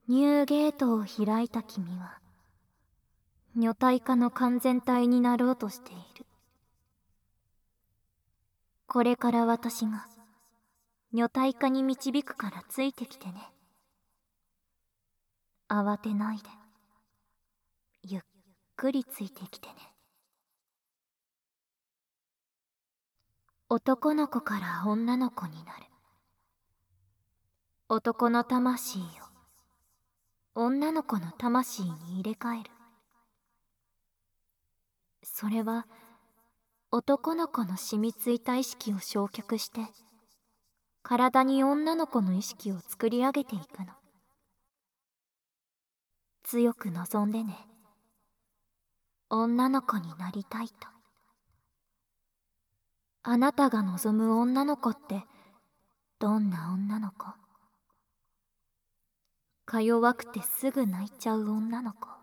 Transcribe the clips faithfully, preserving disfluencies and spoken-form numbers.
ニューゲートを開いた君は女体化の完全体になろうとしている。これから私が女体化に導くからついてきてね。慌てないでゆっくりついてきてね。男の子から女の子になる。男の魂を女の子の魂に入れ替える。それは男の子の染みついた意識を焼却して体に女の子の意識を作り上げていくの。強く望んでね。女の子になりたいと。あなたが望む女の子ってどんな女の子？か弱くてすぐ泣いちゃう女の子。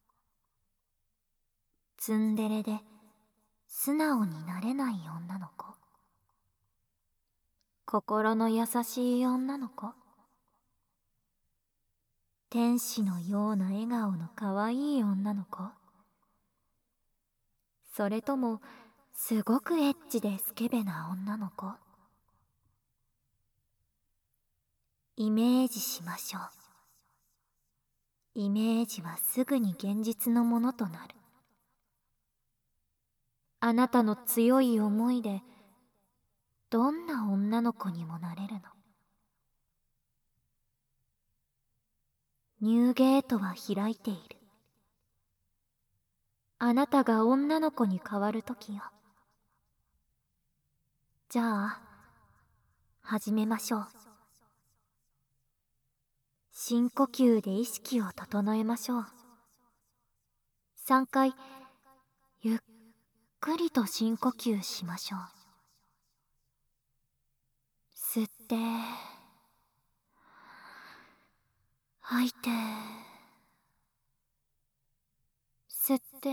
ツンデレで素直になれない女の子。心の優しい女の子。天使のような笑顔の可愛い女の子。それともすごくエッチでスケベな女の子。イメージしましょう。イメージはすぐに現実のものとなる。あなたの強い思いでどんな女の子にもなれるの。ニューゲートは開いている。あなたが女の子に変わるときよ。じゃあ始めましょう。深呼吸で意識を整えましょう。さんかいゆっくりと深呼吸しましょう。吸って吐いて吸って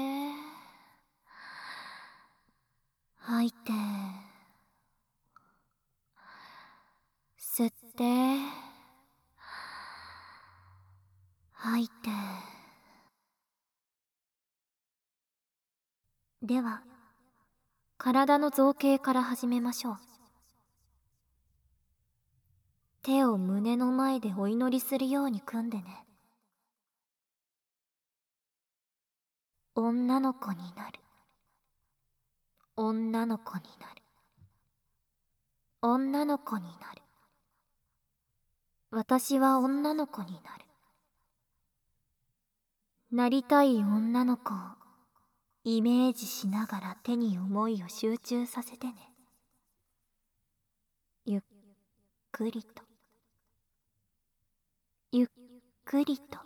吐いて吸って吐いて。では体の造形から始めましょう。手を胸の前でお祈りするように組んでね。女の子になる。女の子になる。女の子になる。私は女の子になる。なりたい女の子をイメージしながら手に思いを集中させてね。ゆっくりとゆっくりと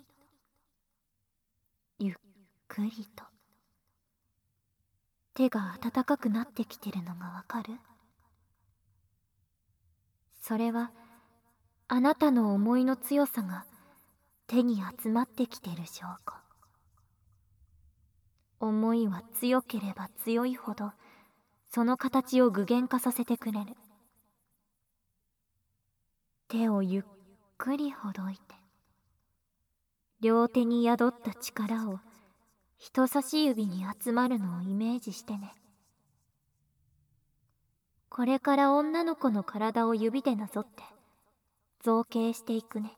ゆっくりと。手が温かくなってきてるのがわかる？それはあなたの思いの強さが手に集まってきてる証拠。思いは強ければ強いほどその形を具現化させてくれる。手をゆっくりほどいて両手に宿った力を人差し指に集まるのをイメージしてね。これから女の子の体を指でなぞって造形していくね。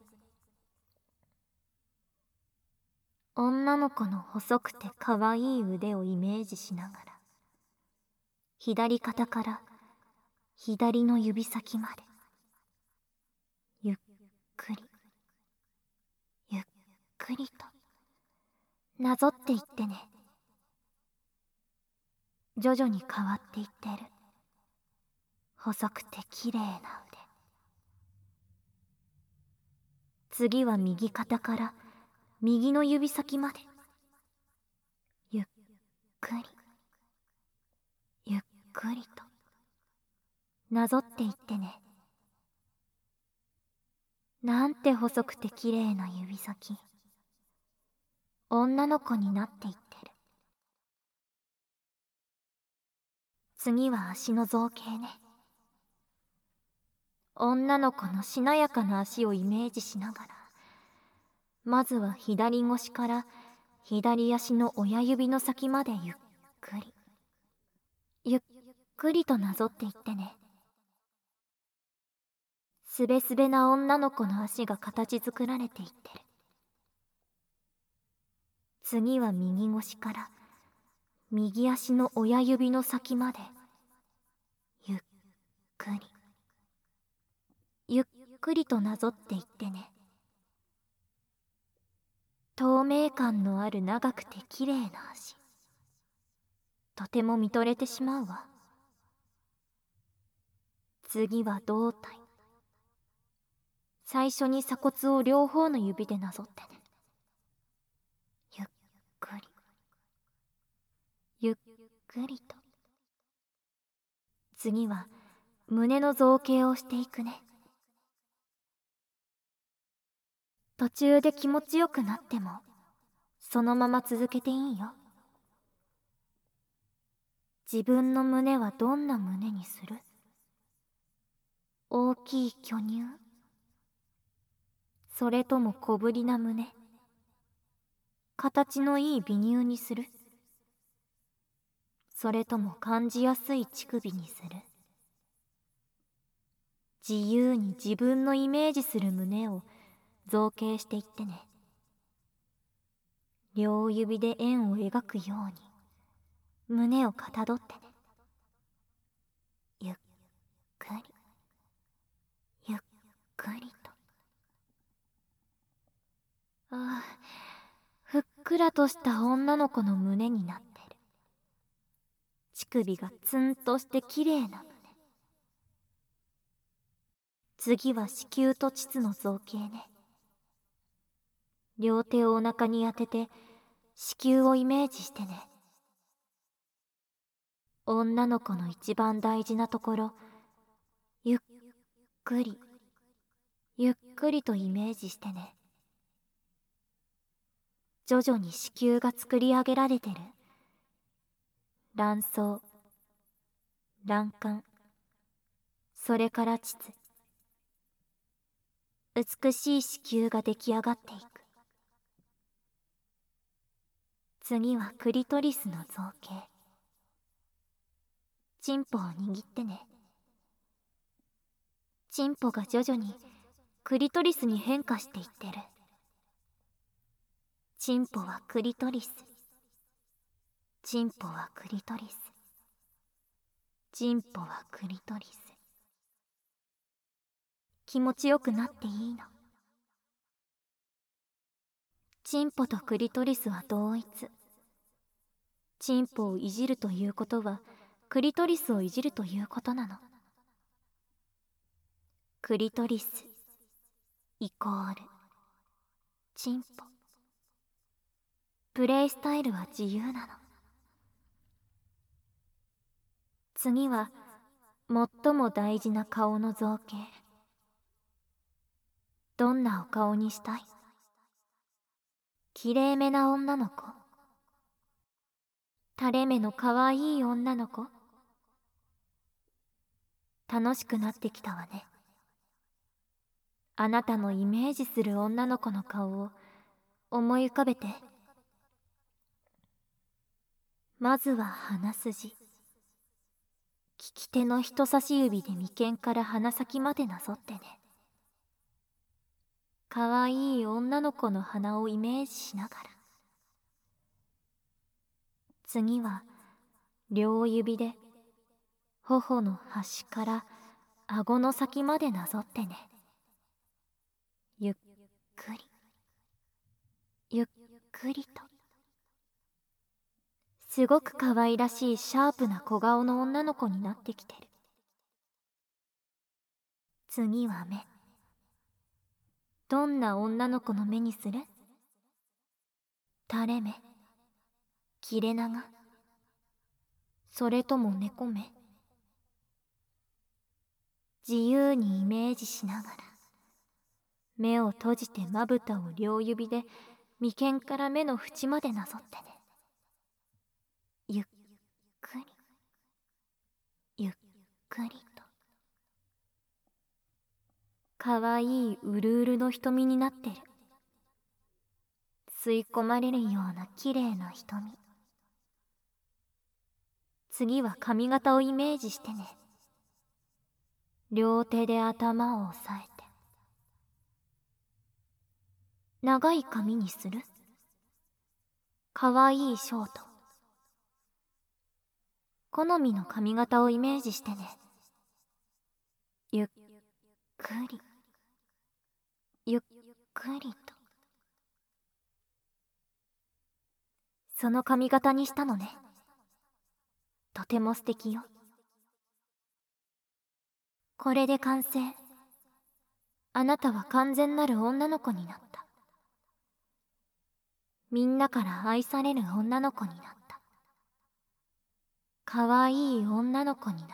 女の子の細くて可愛い腕をイメージしながら左肩から左の指先までゆっくりゆっくりとなぞっていってね。徐々に変わっていってる。細くて綺麗な腕。次は右肩から右の指先までゆっくりゆっくりとなぞっていってね。なんて細くて綺麗な指先。女の子になっていってる。次は足の造形ね。女の子のしなやかな足をイメージしながらまずは左腰から左足の親指の先までゆっくりゆっくりとなぞっていってね。すべすべな女の子の足が形作られていってる。次は右腰から右足の親指の先までゆっくりゆっくりとなぞっていってね。透明感のある長くてきれいな足、とても見とれてしまうわ。次は胴体。最初に鎖骨を両方の指でなぞってね。ゆっくりゆっくりと。次は胸の造形をしていくね。途中で気持ちよくなってもそのまま続けていいよ。自分の胸はどんな胸にする？大きい巨乳？それとも小ぶりな胸？形のいい美乳にする？それとも感じやすい乳首にする？自由に自分のイメージする胸を造形していってね。両指で円を描くように胸をかたどってね。ゆっくりゆっくりと。ああ、ふっくらとした女の子の胸になってる。乳首がツンとしてきれいな胸。次は子宮と膣の造形ね。両手をお腹に当てて子宮をイメージしてね。女の子の一番大事なところ、ゆっくりゆっくりとイメージしてね。徐々に子宮が作り上げられてる。卵巣、卵管、それから膣。美しい子宮が出来上がっていく。次はクリトリスの造形。チンポを握ってね。チンポが徐々にクリトリスに変化していってる。チンポはクリトリス。チンポはクリトリス。チンポはクリトリス。気持ちよくなっていいの。チンポとクリトリスは同一。チンポをいじるということはクリトリスをいじるということなの。クリトリスイコールチンポ。プレイスタイルは自由なの。次は最も大事な顔の造形。どんなお顔にしたい？きれいめな女の子？垂れ目のかわいい女の子？楽しくなってきたわね。あなたのイメージする女の子の顔を思い浮かべて。まずは鼻筋。利き手の人差し指で眉間から鼻先までなぞってね。かわいい女の子の鼻をイメージしながら。次は両指で頬の端から顎の先までなぞってね。ゆっくりゆっくりと。すごく可愛らしいシャープな小顔の女の子になってきてる。次は目。どんな女の子の目にする？垂れ目、切れ長、それとも猫目？自由にイメージしながら目を閉じてまぶたを両指で眉間から目の縁までなぞってね。ゆっくりゆっくりと。かわいいうるうるの瞳になってる。 吸い込まれるような綺麗な瞳。次は髪型をイメージしてね。両手で頭を押さえて。長い髪にする？かわいいショート。好みの髪型をイメージしてね。ゆっくり、ゆっくりと。その髪型にしたのね。とても素敵よ。これで完成。あなたは完全なる女の子になった。みんなから愛される女の子になった。かわいい女の子になった。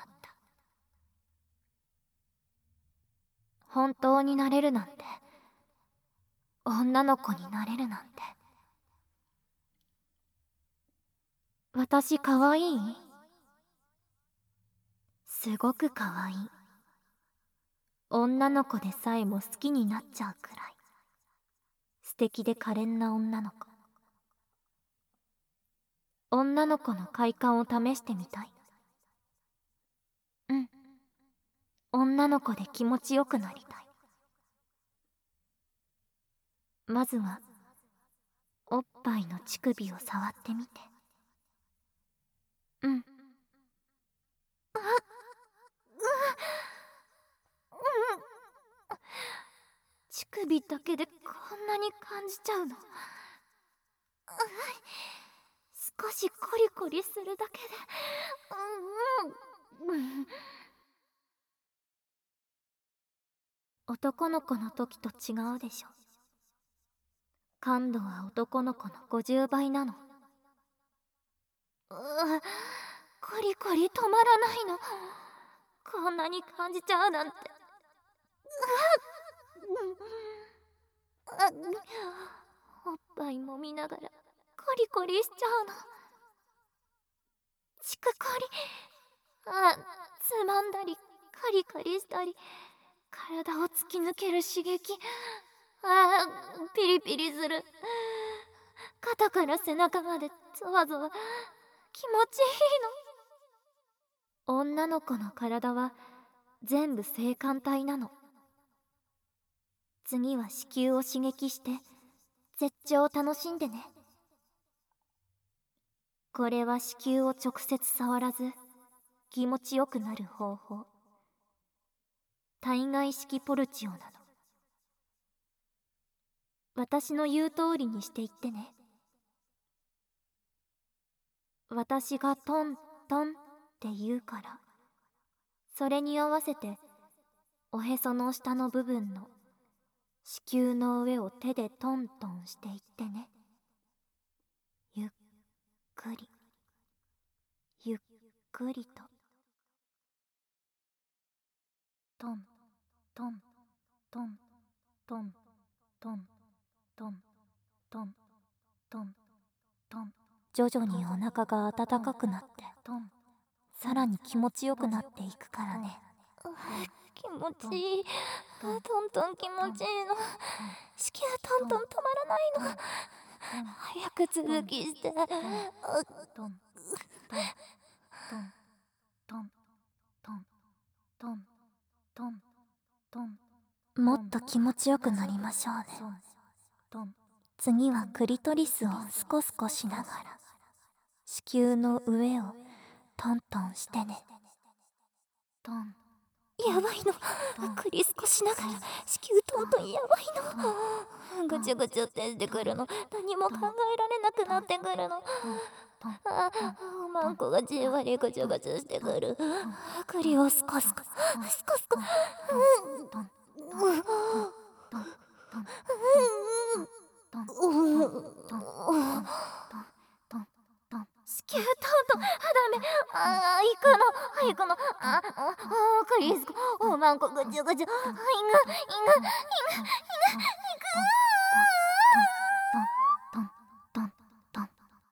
本当になれるなんて、女の子になれるなんて。私かわいい？すごくかわいい。女の子でさえも好きになっちゃうくらい素敵で可憐な女の子。女の子の快感を試してみたい。うん、女の子で気持ちよくなりたい。まずはおっぱいの乳首を触ってみて。うん。あっ、う、うん。乳首だけでこんなに感じちゃうの。少しコリコリするだけで、うんうん、うん。男の子の時と違うでしょ。感度は男の子のごじゅうばいなの。うう、コリコリ止まらないの。こんなに感じちゃうなんて。うう、おっぱいもみながらコリコリしちゃうの。チクコリ、あ、つまんだりカリカリしたり、体を突き抜ける刺激、あ、ピリピリする。肩から背中までゾワゾワ、気持ちいいの。女の子の体は全部性感帯なの。次は子宮を刺激して絶頂を楽しんでね。これは子宮を直接触らず気持ちよくなる方法。体外式ポルチオなの。私の言う通りにしていってね。私がトントンって言うから、それに合わせておへその下の部分の子宮の上を手でトントンしていってね。ゆっくりゆっくりと。トントントントントントントントントン。徐々にお腹が温かくなってトン、さらに気持ちよくなっていくからね。気持ちいい。トントン気持ちいいの。子宮トントン止まらないの。早く続きして。トントントントントントントントントン。もっと気持ちよくなりましょうね。次はクリトリスをスコスコしながら子宮の上をトントンしてね。トン。やばいの。クリスコしながら子宮トントンやばいの。ぐちゅぐちゅってしてくるの。何も考えられなくなってくるの。あ、おまんこがじんわりぐちゅぐちゅしてくる。クリをスコスコスコスコ。子宮トントン、ダメ。ああ、行くの行くの。ああ、クリスコ、おまんこぐちゅぐちゅ。いぐいぐいぐいぐいぐ。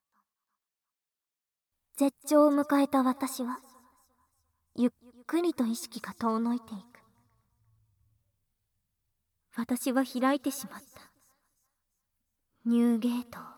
絶頂を迎えた私はゆっくりと意識が遠のいていく。私は開いてしまった。 ニューゲート